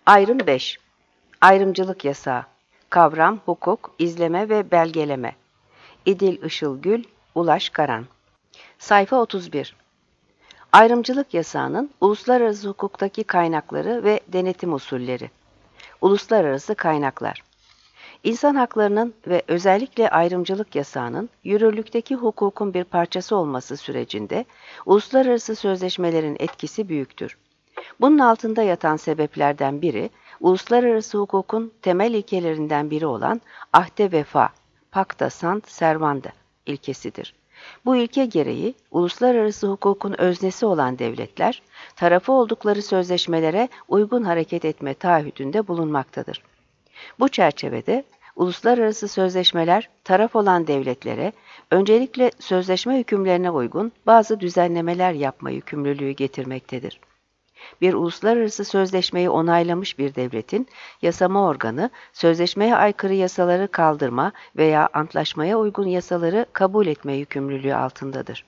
Ayrım 5. Ayrımcılık yasağı. Kavram, hukuk, izleme ve belgeleme. İdil Işılgül, Ulaş Karan. Sayfa 31. Ayrımcılık yasağının uluslararası hukuktaki kaynakları ve denetim usulleri. Uluslararası kaynaklar. İnsan haklarının ve özellikle ayrımcılık yasağının yürürlükteki hukukun bir parçası olması sürecinde uluslararası sözleşmelerin etkisi büyüktür. Bunun altında yatan sebeplerden biri, uluslararası hukukun temel ilkelerinden biri olan ahde vefa, pacta sunt servanda ilkesidir. Bu ilke gereği uluslararası hukukun öznesi olan devletler, tarafı oldukları sözleşmelere uygun hareket etme taahhüdünde bulunmaktadır. Bu çerçevede uluslararası sözleşmeler taraf olan devletlere öncelikle sözleşme hükümlerine uygun bazı düzenlemeler yapma yükümlülüğü getirmektedir. Bir uluslararası sözleşmeyi onaylamış bir devletin yasama organı, sözleşmeye aykırı yasaları kaldırma veya antlaşmaya uygun yasaları kabul etme yükümlülüğü altındadır.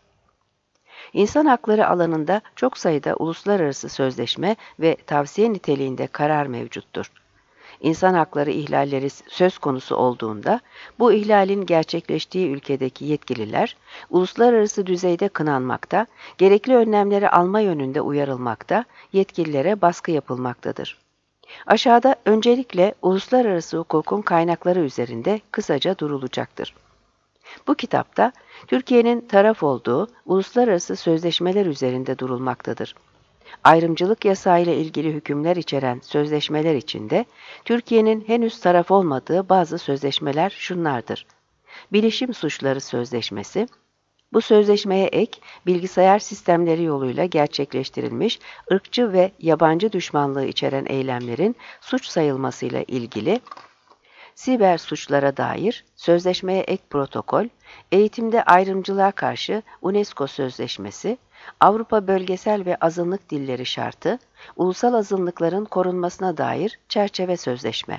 İnsan hakları alanında çok sayıda uluslararası sözleşme ve tavsiye niteliğinde karar mevcuttur. İnsan hakları ihlalleri söz konusu olduğunda, bu ihlalin gerçekleştiği ülkedeki yetkililer, uluslararası düzeyde kınanmakta, gerekli önlemleri alma yönünde uyarılmakta, yetkililere baskı yapılmaktadır. Aşağıda öncelikle uluslararası hukukun kaynakları üzerinde kısaca durulacaktır. Bu kitapta, Türkiye'nin taraf olduğu uluslararası sözleşmeler üzerinde durulmaktadır. Ayrımcılık yasağı ile ilgili hükümler içeren sözleşmeler içinde Türkiye'nin henüz taraf olmadığı bazı sözleşmeler şunlardır. Bilişim Suçları Sözleşmesi, bu sözleşmeye ek, bilgisayar sistemleri yoluyla gerçekleştirilmiş ırkçı ve yabancı düşmanlığı içeren eylemlerin suç sayılmasıyla ilgili siber suçlara dair sözleşmeye ek protokol, eğitimde ayrımcılığa karşı UNESCO Sözleşmesi, Avrupa Bölgesel ve Azınlık Dilleri Şartı, ulusal azınlıkların korunmasına dair çerçeve sözleşme.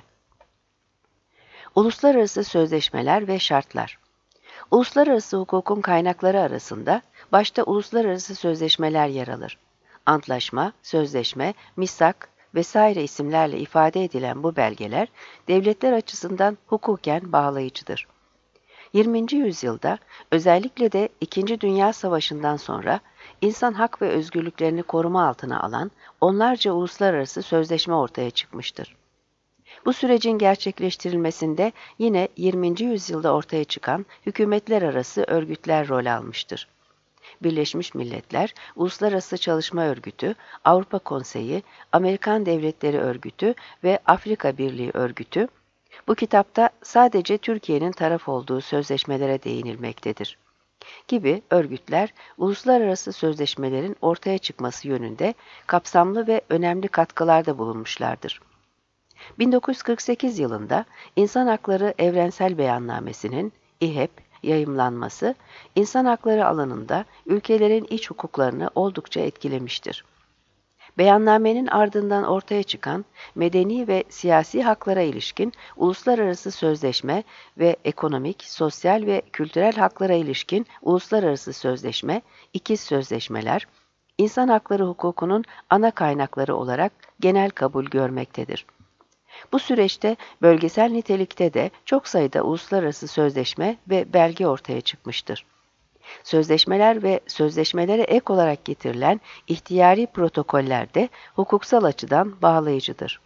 Uluslararası sözleşmeler ve şartlar. Uluslararası hukukun kaynakları arasında başta uluslararası sözleşmeler yer alır. Antlaşma, sözleşme, misak vesaire isimlerle ifade edilen bu belgeler devletler açısından hukuken bağlayıcıdır. 20. yüzyılda özellikle de İkinci Dünya Savaşı'ndan sonra insan hak ve özgürlüklerini koruma altına alan onlarca uluslararası sözleşme ortaya çıkmıştır. Bu sürecin gerçekleştirilmesinde yine 20. yüzyılda ortaya çıkan hükümetler arası örgütler rol almıştır. Birleşmiş Milletler, Uluslararası Çalışma Örgütü, Avrupa Konseyi, Amerikan Devletleri Örgütü ve Afrika Birliği Örgütü, bu kitapta sadece Türkiye'nin taraf olduğu sözleşmelere değinilmektedir. Gibi örgütler, uluslararası sözleşmelerin ortaya çıkması yönünde kapsamlı ve önemli katkılarda bulunmuşlardır. 1948 yılında İnsan Hakları Evrensel Beyannamesi'nin İHEP yayımlanması, insan hakları alanında ülkelerin iç hukuklarını oldukça etkilemiştir. Beyannamenin ardından ortaya çıkan medeni ve siyasi haklara ilişkin uluslararası sözleşme ve ekonomik, sosyal ve kültürel haklara ilişkin uluslararası sözleşme, ikiz sözleşmeler, insan hakları hukukunun ana kaynakları olarak genel kabul görmektedir. Bu süreçte bölgesel nitelikte de çok sayıda uluslararası sözleşme ve belge ortaya çıkmıştır. Sözleşmeler ve sözleşmelere ek olarak getirilen ihtiyari protokoller de hukuksal açıdan bağlayıcıdır.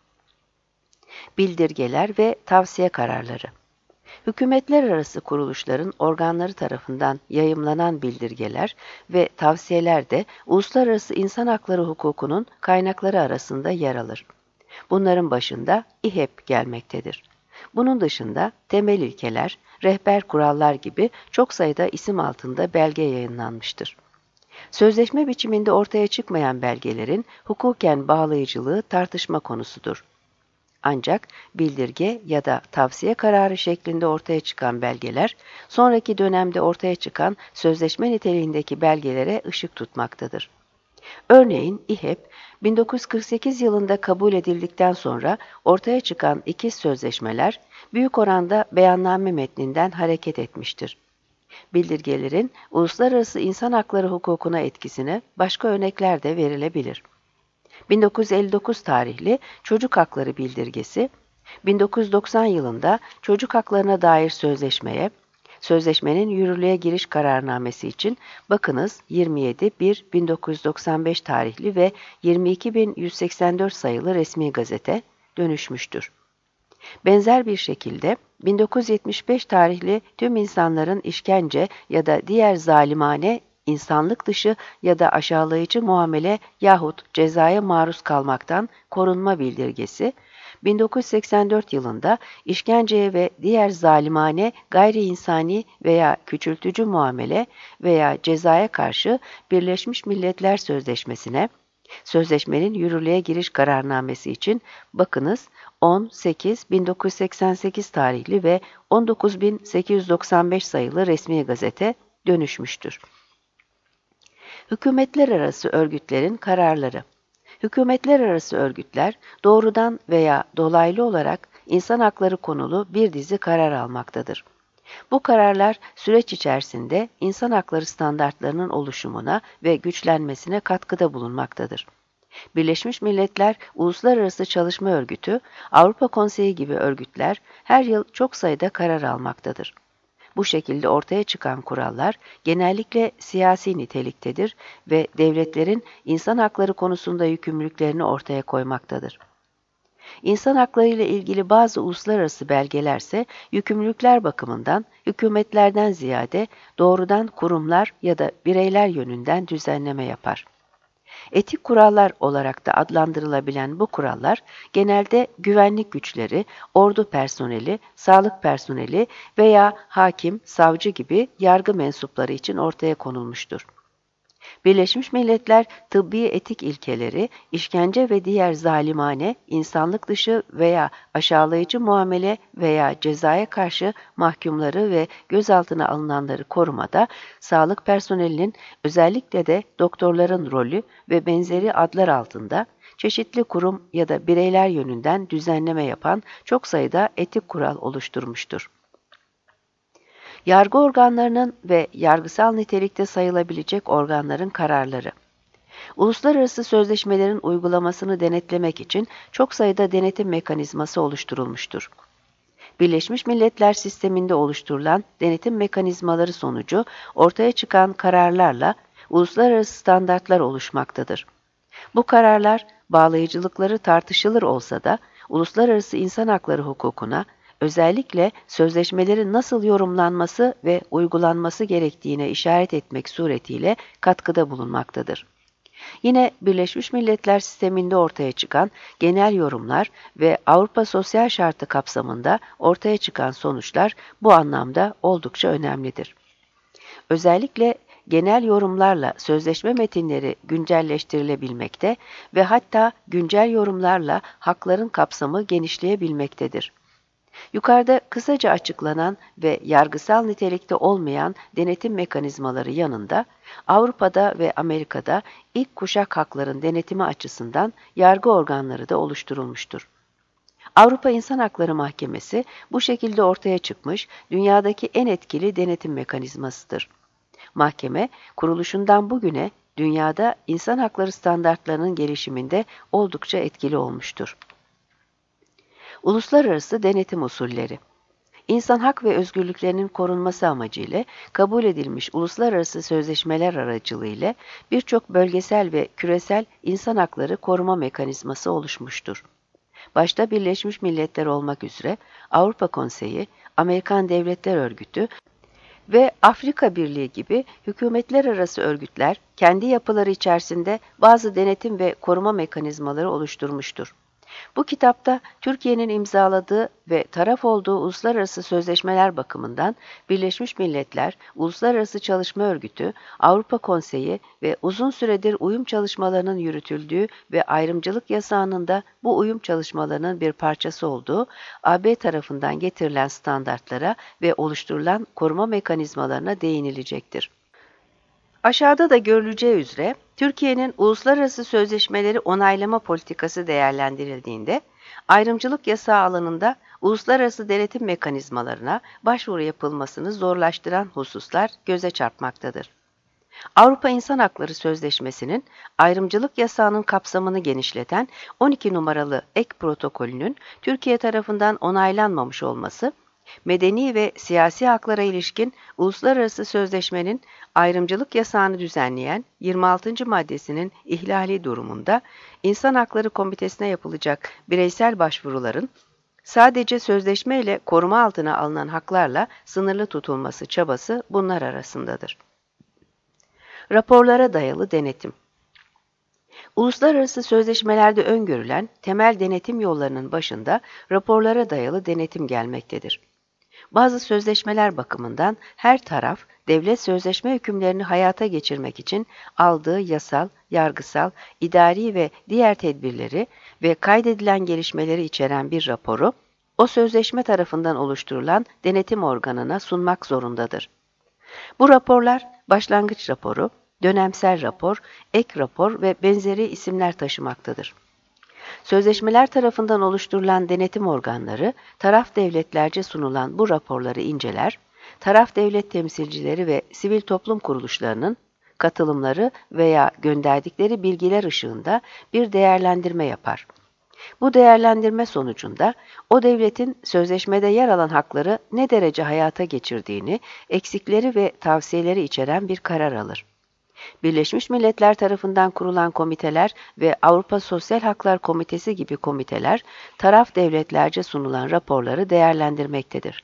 Bildirgeler ve tavsiye kararları. Hükümetler arası kuruluşların organları tarafından yayımlanan bildirgeler ve tavsiyeler de uluslararası insan hakları hukukunun kaynakları arasında yer alır. Bunların başında İHEP gelmektedir. Bunun dışında temel ilkeler, rehber kurallar gibi çok sayıda isim altında belge yayınlanmıştır. Sözleşme biçiminde ortaya çıkmayan belgelerin hukuken bağlayıcılığı tartışma konusudur. Ancak bildirge ya da tavsiye kararı şeklinde ortaya çıkan belgeler, sonraki dönemde ortaya çıkan sözleşme niteliğindeki belgelere ışık tutmaktadır. Örneğin İHEP, 1948 yılında kabul edildikten sonra ortaya çıkan ikiz sözleşmeler, büyük oranda beyanname metninden hareket etmiştir. Bildirgelerin uluslararası insan hakları hukukuna etkisine başka örnekler de verilebilir. 1959 tarihli Çocuk Hakları Bildirgesi, 1990 yılında çocuk haklarına dair sözleşmeye, sözleşmenin yürürlüğe giriş kararnamesi için bakınız 27.1.1995 tarihli ve 22.184 sayılı resmi gazete dönüşmüştür. Benzer bir şekilde 1975 tarihli tüm insanların işkence ya da diğer zalimane, insanlık dışı ya da aşağılayıcı muamele yahut cezaya maruz kalmaktan korunma bildirgesi, 1984 yılında işkenceye ve diğer zalimane, gayri insani veya küçültücü muamele veya cezaya karşı Birleşmiş Milletler Sözleşmesi'ne, sözleşmenin yürürlüğe giriş kararnamesi için bakınız 10.8.1988 tarihli ve 19.895 sayılı resmi gazete dönüşmüştür. Hükümetler arası örgütlerin kararları. Hükümetler arası örgütler doğrudan veya dolaylı olarak insan hakları konulu bir dizi karar almaktadır. Bu kararlar süreç içerisinde insan hakları standartlarının oluşumuna ve güçlenmesine katkıda bulunmaktadır. Birleşmiş Milletler Uluslararası Çalışma Örgütü, Avrupa Konseyi gibi örgütler her yıl çok sayıda karar almaktadır. Bu şekilde ortaya çıkan kurallar genellikle siyasi niteliktedir ve devletlerin insan hakları konusunda yükümlülüklerini ortaya koymaktadır. İnsan hakları ile ilgili bazı uluslararası belgelerse yükümlülükler bakımından hükümetlerden ziyade doğrudan kurumlar ya da bireyler yönünden düzenleme yapar. Etik kurallar olarak da adlandırılabilen bu kurallar genelde güvenlik güçleri, ordu personeli, sağlık personeli veya hakim, savcı gibi yargı mensupları için ortaya konulmuştur. Birleşmiş Milletler tıbbi etik ilkeleri, işkence ve diğer zalimane, insanlık dışı veya aşağılayıcı muamele veya cezaya karşı mahkumları ve gözaltına alınanları korumada, sağlık personelinin özellikle de doktorların rolü ve benzeri adlar altında, çeşitli kurum ya da bireyler yönünden düzenleme yapan çok sayıda etik kural oluşturmuştur. Yargı organlarının ve yargısal nitelikte sayılabilecek organların kararları. Uluslararası sözleşmelerin uygulamasını denetlemek için çok sayıda denetim mekanizması oluşturulmuştur. Birleşmiş Milletler sisteminde oluşturulan denetim mekanizmaları sonucu ortaya çıkan kararlarla uluslararası standartlar oluşmaktadır. Bu kararlar bağlayıcılıkları tartışılır olsa da uluslararası insan hakları hukukuna, özellikle sözleşmelerin nasıl yorumlanması ve uygulanması gerektiğine işaret etmek suretiyle katkıda bulunmaktadır. Yine Birleşmiş Milletler sisteminde ortaya çıkan genel yorumlar ve Avrupa Sosyal Şartı kapsamında ortaya çıkan sonuçlar bu anlamda oldukça önemlidir. Özellikle genel yorumlarla sözleşme metinleri güncelleştirilebilmekte ve hatta güncel yorumlarla hakların kapsamı genişleyebilmektedir. Yukarıda kısaca açıklanan ve yargısal nitelikte olmayan denetim mekanizmaları yanında, Avrupa'da ve Amerika'da ilk kuşak hakların denetimi açısından yargı organları da oluşturulmuştur. Avrupa İnsan Hakları Mahkemesi bu şekilde ortaya çıkmış dünyadaki en etkili denetim mekanizmasıdır. Mahkeme, kuruluşundan bugüne dünyada insan hakları standartlarının gelişiminde oldukça etkili olmuştur. Uluslararası denetim usulleri. İnsan hak ve özgürlüklerinin korunması amacıyla kabul edilmiş uluslararası sözleşmeler aracılığıyla birçok bölgesel ve küresel insan hakları koruma mekanizması oluşmuştur. Başta Birleşmiş Milletler olmak üzere Avrupa Konseyi, Amerikan Devletler Örgütü ve Afrika Birliği gibi hükümetler arası örgütler kendi yapıları içerisinde bazı denetim ve koruma mekanizmaları oluşturmuştur. Bu kitapta Türkiye'nin imzaladığı ve taraf olduğu uluslararası sözleşmeler bakımından Birleşmiş Milletler, Uluslararası Çalışma Örgütü, Avrupa Konseyi ve uzun süredir uyum çalışmalarının yürütüldüğü ve ayrımcılık yasağının da bu uyum çalışmalarının bir parçası olduğu AB tarafından getirilen standartlara ve oluşturulan koruma mekanizmalarına değinilecektir. Aşağıda da görüleceği üzere Türkiye'nin uluslararası sözleşmeleri onaylama politikası değerlendirildiğinde ayrımcılık yasağı alanında uluslararası denetim mekanizmalarına başvuru yapılmasını zorlaştıran hususlar göze çarpmaktadır. Avrupa İnsan Hakları Sözleşmesi'nin ayrımcılık yasağının kapsamını genişleten 12 numaralı ek protokolünün Türkiye tarafından onaylanmamış olması, medeni ve siyasi haklara ilişkin uluslararası sözleşmenin ayrımcılık yasağını düzenleyen 26. maddesinin ihlali durumunda İnsan Hakları Komitesi'ne yapılacak bireysel başvuruların sadece sözleşme ile koruma altına alınan haklarla sınırlı tutulması çabası bunlar arasındadır. Raporlara dayalı denetim. Uluslararası sözleşmelerde öngörülen temel denetim yollarının başında raporlara dayalı denetim gelmektedir. Bazı sözleşmeler bakımından her taraf, devlet sözleşme hükümlerini hayata geçirmek için aldığı yasal, yargısal, idari ve diğer tedbirleri ve kaydedilen gelişmeleri içeren bir raporu, o sözleşme tarafından oluşturulan denetim organına sunmak zorundadır. Bu raporlar, başlangıç raporu, dönemsel rapor, ek rapor ve benzeri isimler taşımaktadır. Sözleşmeler tarafından oluşturulan denetim organları, taraf devletlerce sunulan bu raporları inceler, taraf devlet temsilcileri ve sivil toplum kuruluşlarının katılımları veya gönderdikleri bilgiler ışığında bir değerlendirme yapar. Bu değerlendirme sonucunda o devletin sözleşmede yer alan hakları ne derece hayata geçirdiğini, eksikleri ve tavsiyeleri içeren bir karar alır. Birleşmiş Milletler tarafından kurulan komiteler ve Avrupa Sosyal Haklar Komitesi gibi komiteler, taraf devletlerce sunulan raporları değerlendirmektedir.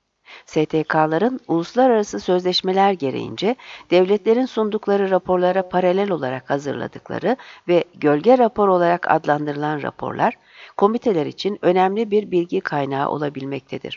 STK'ların uluslararası sözleşmeler gereğince devletlerin sundukları raporlara paralel olarak hazırladıkları ve gölge rapor olarak adlandırılan raporlar, komiteler için önemli bir bilgi kaynağı olabilmektedir.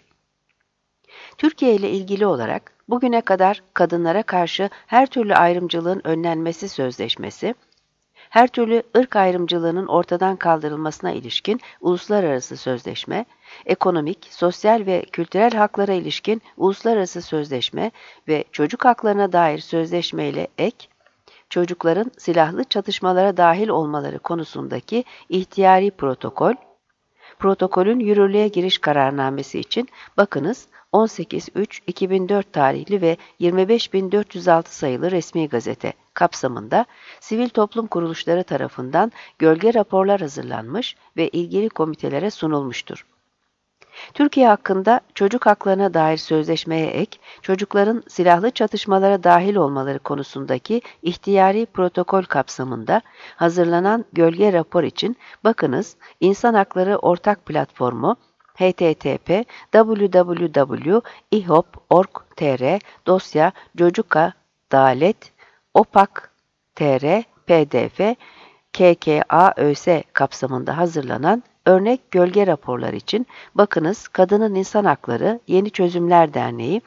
Türkiye ile ilgili olarak bugüne kadar kadınlara karşı her türlü ayrımcılığın önlenmesi sözleşmesi, her türlü ırk ayrımcılığının ortadan kaldırılmasına ilişkin uluslararası sözleşme, ekonomik, sosyal ve kültürel haklara ilişkin uluslararası sözleşme ve çocuk haklarına dair sözleşme ile ek, çocukların silahlı çatışmalara dahil olmaları konusundaki ihtiyari protokol, protokolün yürürlüğe giriş kararnamesi için bakınız 18.3.2004 tarihli ve 25.406 sayılı resmi gazete kapsamında sivil toplum kuruluşları tarafından gölge raporlar hazırlanmış ve ilgili komitelere sunulmuştur. Türkiye hakkında çocuk haklarına dair sözleşmeye ek, çocukların silahlı çatışmalara dahil olmaları konusundaki ihtiyari protokol kapsamında hazırlanan gölge rapor için bakınız İnsan Hakları Ortak Platformu http://www.ihop.org.tr dosya Cocuka Dalet Opak.tr pdf KKAÖS kapsamında hazırlanan örnek gölge raporlar için bakınız Kadının İnsan Hakları Yeni Çözümler Derneği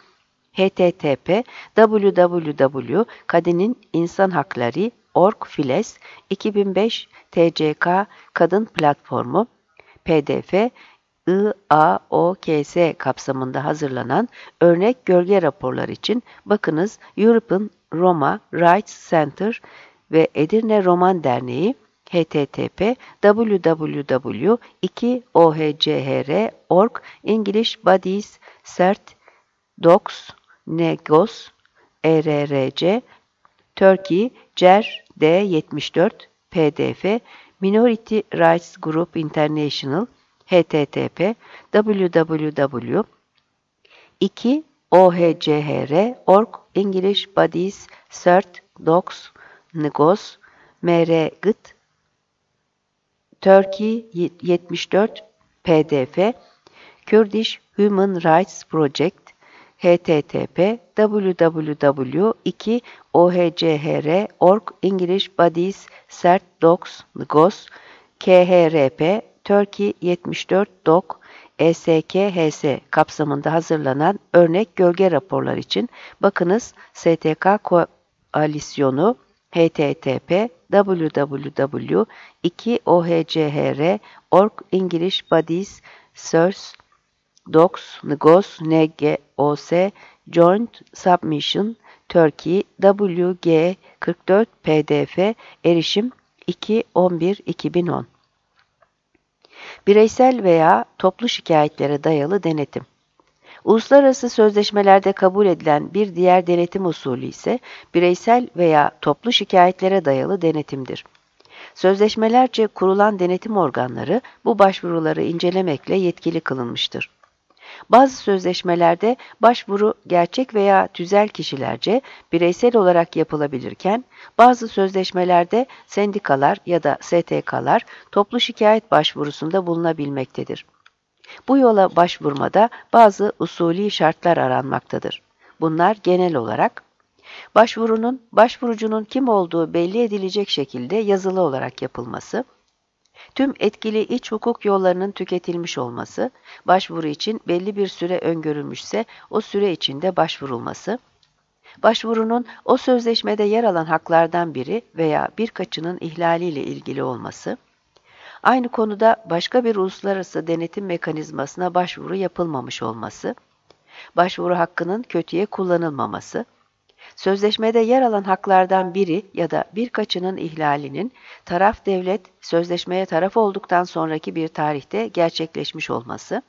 http://www.kadininsanhakları.org/files 2005 TCK Kadın Platformu pdf IAOKS kapsamında hazırlanan örnek gölge raporlar için bakınız European Roma Rights Center ve Edirne Roman Derneği http://2ohchr.org English Bodies Cert Docs Negos ERRC Turkey CER D74 pdf Minority Rights Group International http://2ohchr.org English Bodies Cert Docs Negos MRGT Turkey 74 pdf Kurdish Human Rights Project http://2ohchr.org English Bodies Cert Docs Negos KHRP Turkey 74 Doc ESKHS kapsamında hazırlanan örnek gölge raporlar için bakınız STK Koalisyonu http://2ohchr.org English Bodies Source Docs Negos NGOS Joint Submission Turkey WG 44 pdf erişim 2.11.2010 Bireysel veya toplu şikayetlere dayalı denetim. Uluslararası sözleşmelerde kabul edilen bir diğer denetim usulü ise bireysel veya toplu şikayetlere dayalı denetimdir. Sözleşmelerce kurulan denetim organları bu başvuruları incelemekle yetkili kılınmıştır. Bazı sözleşmelerde başvuru gerçek veya tüzel kişilerce bireysel olarak yapılabilirken, bazı sözleşmelerde sendikalar ya da STK'lar toplu şikayet başvurusunda bulunabilmektedir. Bu yola başvurmada bazı usulî şartlar aranmaktadır. Bunlar genel olarak, başvurucunun kim olduğu belli edilecek şekilde yazılı olarak yapılması, tüm etkili iç hukuk yollarının tüketilmiş olması, başvuru için belli bir süre öngörülmüşse o süre içinde başvurulması, başvurunun o sözleşmede yer alan haklardan biri veya birkaçının ihlaliyle ilgili olması, aynı konuda başka bir uluslararası denetim mekanizmasına başvuru yapılmamış olması, başvuru hakkının kötüye kullanılmaması, sözleşmede yer alan haklardan biri ya da birkaçının ihlalinin taraf devlet sözleşmeye taraf olduktan sonraki bir tarihte gerçekleşmiş olması,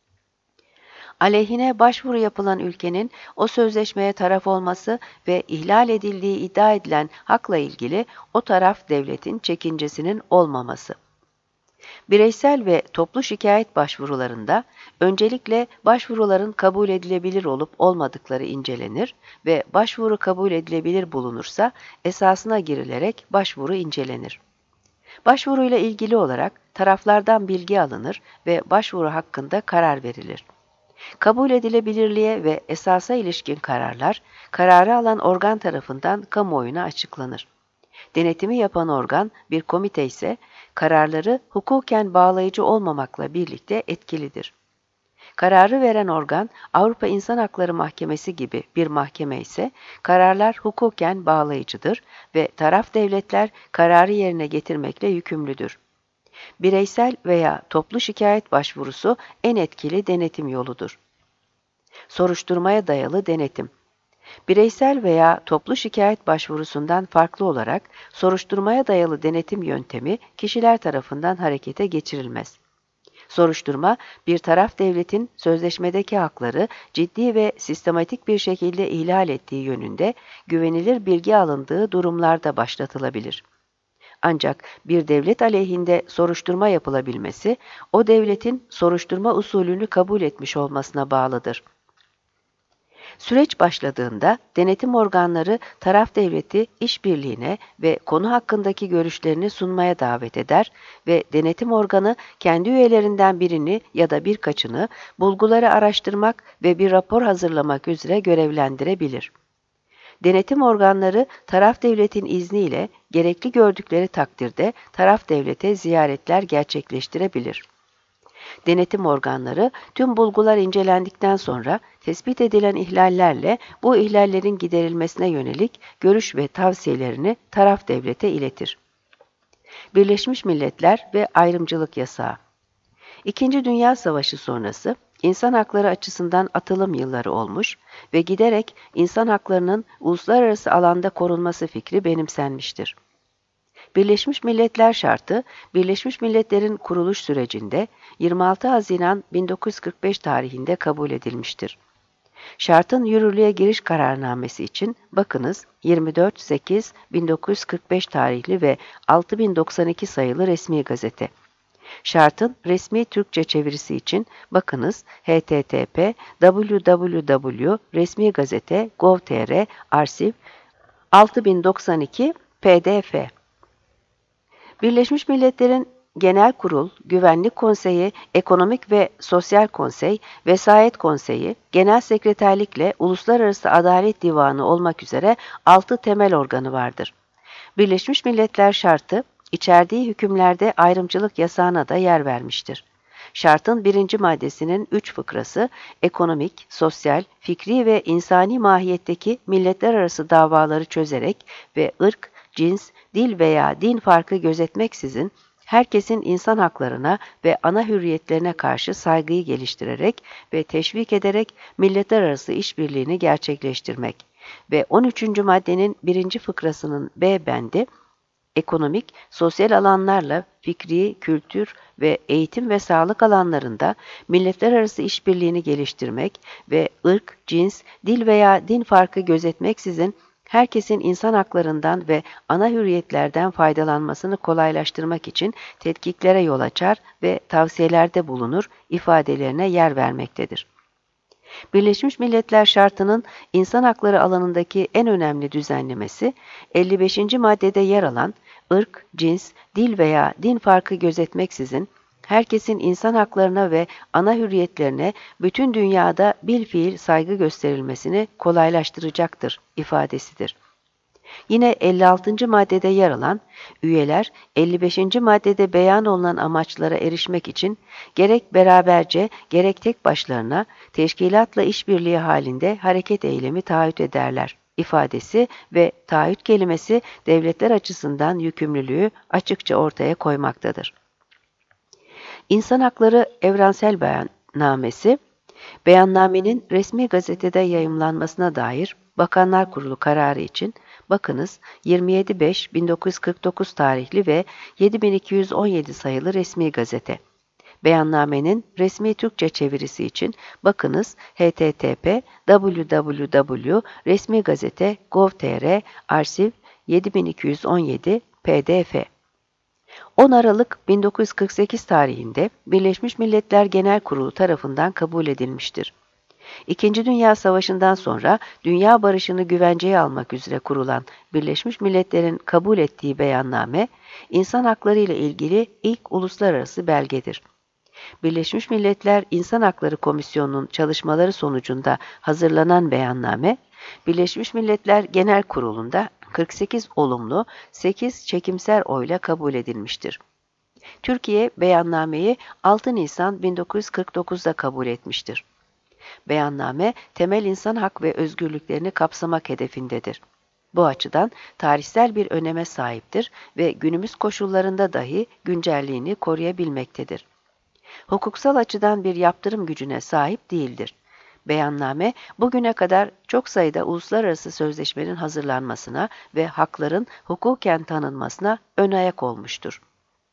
aleyhine başvuru yapılan ülkenin o sözleşmeye taraf olması ve ihlal edildiği iddia edilen hakla ilgili o taraf devletin çekincesinin olmaması. Bireysel ve toplu şikayet başvurularında öncelikle başvuruların kabul edilebilir olup olmadıkları incelenir ve başvuru kabul edilebilir bulunursa esasına girilerek başvuru incelenir. Başvuruyla ilgili olarak taraflardan bilgi alınır ve başvuru hakkında karar verilir. Kabul edilebilirliğe ve esasa ilişkin kararlar, kararı alan organ tarafından kamuoyuna açıklanır. Denetimi yapan organ bir komite ise kararları hukuken bağlayıcı olmamakla birlikte etkilidir. Kararı veren organ Avrupa İnsan Hakları Mahkemesi gibi bir mahkeme ise kararlar hukuken bağlayıcıdır ve taraf devletler kararı yerine getirmekle yükümlüdür. Bireysel veya toplu şikayet başvurusu en etkili denetim yoludur. Soruşturmaya dayalı denetim. Bireysel veya toplu şikayet başvurusundan farklı olarak soruşturmaya dayalı denetim yöntemi kişiler tarafından harekete geçirilmez. Soruşturma, bir taraf devletin sözleşmedeki hakları ciddi ve sistematik bir şekilde ihlal ettiği yönünde güvenilir bilgi alındığı durumlarda başlatılabilir. Ancak bir devlet aleyhinde soruşturma yapılabilmesi, o devletin soruşturma usulünü kabul etmiş olmasına bağlıdır. Süreç başladığında denetim organları taraf devleti işbirliğine ve konu hakkındaki görüşlerini sunmaya davet eder ve denetim organı kendi üyelerinden birini ya da birkaçını bulguları araştırmak ve bir rapor hazırlamak üzere görevlendirebilir. Denetim organları taraf devletin izniyle gerekli gördükleri takdirde taraf devlete ziyaretler gerçekleştirebilir. Denetim organları tüm bulgular incelendikten sonra tespit edilen ihlallerle bu ihlallerin giderilmesine yönelik görüş ve tavsiyelerini taraf devlete iletir. Birleşmiş Milletler ve Ayrımcılık Yasağı. İkinci Dünya Savaşı sonrası insan hakları açısından atılım yılları olmuş ve giderek insan haklarının uluslararası alanda korunması fikri benimsenmiştir. Birleşmiş Milletler Şartı, Birleşmiş Milletler'in kuruluş sürecinde 26 Haziran 1945 tarihinde kabul edilmiştir. Şartın yürürlüğe giriş kararnamesi için bakınız 24.8.1945 tarihli ve 6092 sayılı resmi gazete. Şartın resmi Türkçe çevirisi için bakınız http://www.resmigazete.gov.tr arşiv 6092 pdf. Birleşmiş Milletler'in Genel Kurul, Güvenlik Konseyi, Ekonomik ve Sosyal Konsey, Vesayet Konseyi, Genel Sekreterlikle Uluslararası Adalet Divanı olmak üzere 6 temel organı vardır. Birleşmiş Milletler Şartı, içerdiği hükümlerde ayrımcılık yasağına da yer vermiştir. Şartın 1. maddesinin 3 fıkrası, ekonomik, sosyal, fikri ve insani mahiyetteki milletler arası davaları çözerek ve ırk, cins, dil veya din farkı gözetmeksizin herkesin insan haklarına ve ana hürriyetlerine karşı saygıyı geliştirerek ve teşvik ederek milletler arası işbirliğini gerçekleştirmek ve 13. maddenin 1. fıkrasının B bendi, ekonomik, sosyal alanlarla fikri, kültür ve eğitim ve sağlık alanlarında milletler arası işbirliğini geliştirmek ve ırk, cins, dil veya din farkı gözetmeksizin herkesin insan haklarından ve ana hürriyetlerden faydalanmasını kolaylaştırmak için tetkiklere yol açar ve tavsiyelerde bulunur ifadelerine yer vermektedir. Birleşmiş Milletler Şartı'nın insan hakları alanındaki en önemli düzenlemesi, 55. maddede yer alan ırk, cins, dil veya din farkı gözetmeksizin herkesin insan haklarına ve ana hürriyetlerine bütün dünyada bilfiil saygı gösterilmesini kolaylaştıracaktır ifadesidir. Yine 56. maddede yer alan, üyeler 55. maddede beyan olunan amaçlara erişmek için gerek beraberce gerek tek başlarına teşkilatla işbirliği halinde hareket eylemi taahhüt ederler ifadesi ve taahhüt kelimesi devletler açısından yükümlülüğü açıkça ortaya koymaktadır. İnsan Hakları Evrensel Beyannamesi, beyannamenin resmi gazetede yayımlanmasına dair Bakanlar Kurulu kararı için bakınız 27.5.1949 tarihli ve 7217 sayılı resmi gazete. Beyannamenin resmi Türkçe çevirisi için bakınız http://www.resmigazete.gov.tr arşiv 7217 pdf. 10 Aralık 1948 tarihinde Birleşmiş Milletler Genel Kurulu tarafından kabul edilmiştir. İkinci Dünya Savaşı'ndan sonra dünya barışını güvenceye almak üzere kurulan Birleşmiş Milletler'in kabul ettiği beyanname, insan hakları ile ilgili ilk uluslararası belgedir. Birleşmiş Milletler İnsan Hakları Komisyonu'nun çalışmaları sonucunda hazırlanan beyanname, Birleşmiş Milletler Genel Kurulu'nda 48 olumlu, 8 çekimser oyla kabul edilmiştir. Türkiye beyannameyi 6 Nisan 1949'da kabul etmiştir. Beyanname, temel insan hak ve özgürlüklerini kapsamak hedefindedir. Bu açıdan tarihsel bir öneme sahiptir ve günümüz koşullarında dahi güncelliğini koruyabilmektedir. Hukuksal açıdan bir yaptırım gücüne sahip değildir. Beyanname, bugüne kadar çok sayıda uluslararası sözleşmenin hazırlanmasına ve hakların hukuken tanınmasına ön ayak olmuştur.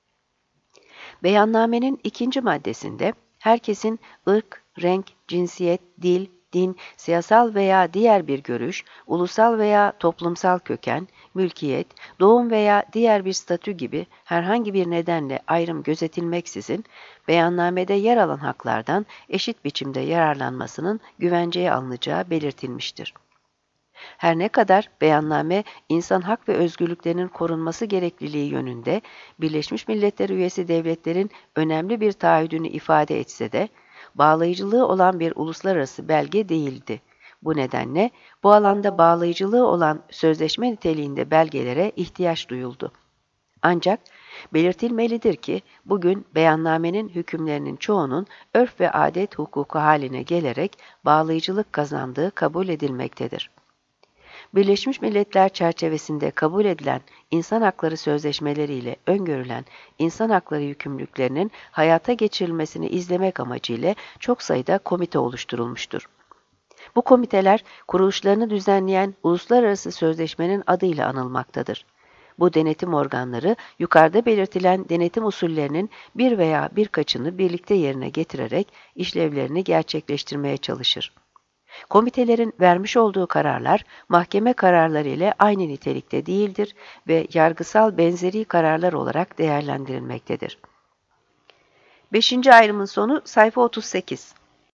Beyannamenin ikinci maddesinde, herkesin ırk, renk, cinsiyet, dil, din, siyasal veya diğer bir görüş, ulusal veya toplumsal köken, mülkiyet, doğum veya diğer bir statü gibi herhangi bir nedenle ayrım gözetilmeksizin, beyannamede yer alan haklardan eşit biçimde yararlanmasının güvenceye alınacağı belirtilmiştir. Her ne kadar beyanname insan hak ve özgürlüklerinin korunması gerekliliği yönünde Birleşmiş Milletler üyesi devletlerin önemli bir taahhüdünü ifade etse de, bağlayıcılığı olan bir uluslararası belge değildi. Bu nedenle bu alanda bağlayıcılığı olan sözleşme niteliğinde belgelere ihtiyaç duyuldu. Ancak belirtilmelidir ki bugün beyannamenin hükümlerinin çoğunun örf ve adet hukuku haline gelerek bağlayıcılık kazandığı kabul edilmektedir. Birleşmiş Milletler çerçevesinde kabul edilen insan hakları sözleşmeleriyle öngörülen insan hakları yükümlülüklerinin hayata geçirilmesini izlemek amacıyla çok sayıda komite oluşturulmuştur. Bu komiteler kuruluşlarını düzenleyen uluslararası sözleşmenin adıyla anılmaktadır. Bu denetim organları yukarıda belirtilen denetim usullerinin bir veya birkaçını birlikte yerine getirerek işlevlerini gerçekleştirmeye çalışır. Komitelerin vermiş olduğu kararlar mahkeme kararları ile aynı nitelikte değildir ve yargısal benzeri kararlar olarak değerlendirilmektedir. 5. ayrımın sonu sayfa 38.